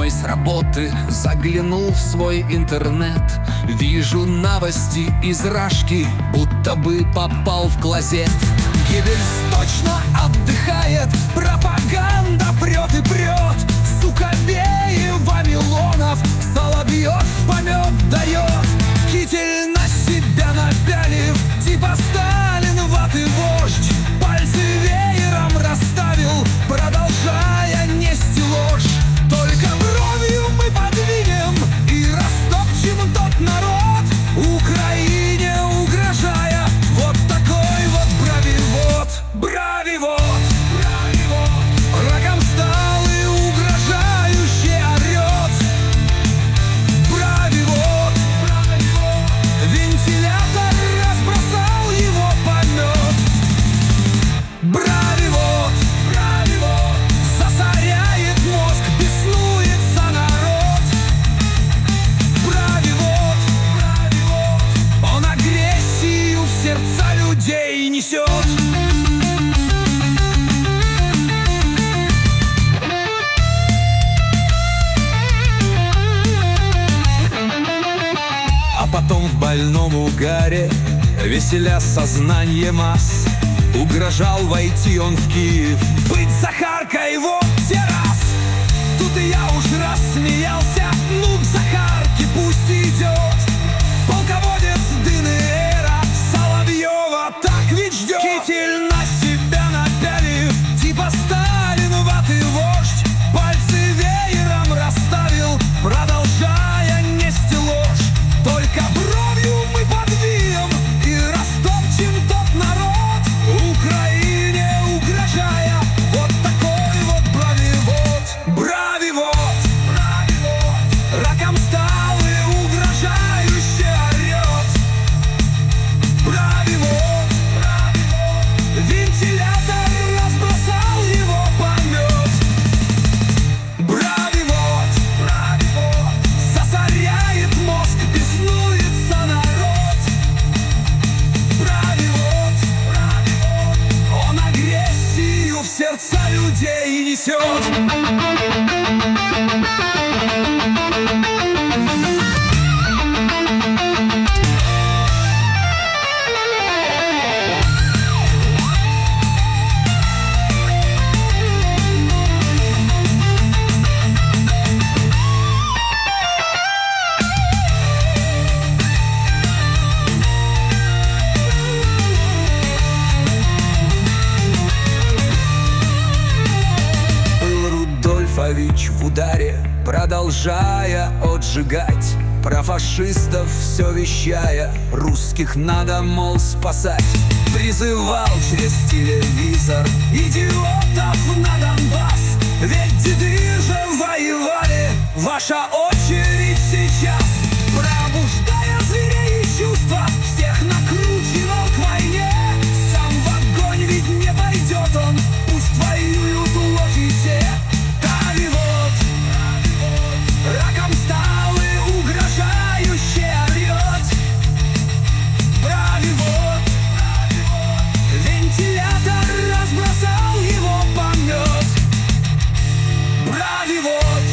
домой с работы, заглянул в свой интернет. Вижу новости из Рашки, будто бы попал в клозет. Геббельс точно отдыхает, пропаганда прет и прет. Сукобеи, Вавилонов, Соловьев помет дает. Китель на себя напялив, типа Сталин, ваты вождь. Пальцы веером расставил, продолжая нести ложь. Только бровью мы подвинем и растопчем тот народ, Украине угрожая. Вот такой вот бравивот, бравивот, бравивот. Раком стал и угрожающе орет. Бравивот, бравивот. Вентилятор разбросал его помет. Бравивот, бравивот. Засоряет мозг, беснуется народ. Бравивот, бравивот. Он агрессию в сердца людей несет. А потом в больном угаре, веселя сознание масс, угрожал войти он в Киев, быть Захаркой его террас. Тут и я уж рассмеялся, ну к Захарке пусть идет. Полководец ДНР Соловьева так ведь ждет. Китель на себя напялив, типа Сталин, ваты вождь. Пальцы веером расставил, продолжая нести ложь. Только бровью мы подвинем и растопчем тот народ, Украине угрожая. Вот такой вот бравивот, бравивот, бравивот. Раком стал и угрожающе орет. Бравивот, бравивот. Вентилятор разбросал его помет. Бравивот, бравивот. Засоряет мозг, беснуется народ. Бравивот, бравивот. Он агрессию в сердца людей несет. В ударе, продолжая отжигать, про фашистов все вещая, русских надо, мол, спасать. Призывал через телевизор идиотов на Донбасс, ведь деды же воевали, ваша очередь сейчас. Пробуждая зверей и чувства, всех накручивал к войне. Сам в огонь ведь не пойдет он, пусть воюют лохи-те. Раком стал и угрожающе орет. Бравивот, вентилятор разбросал его помет. Бравивот,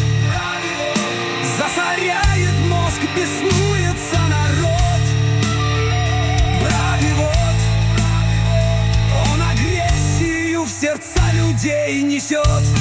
засоряет мозг, беснуется народ. Бравивот, он агрессию в сердца людей несет.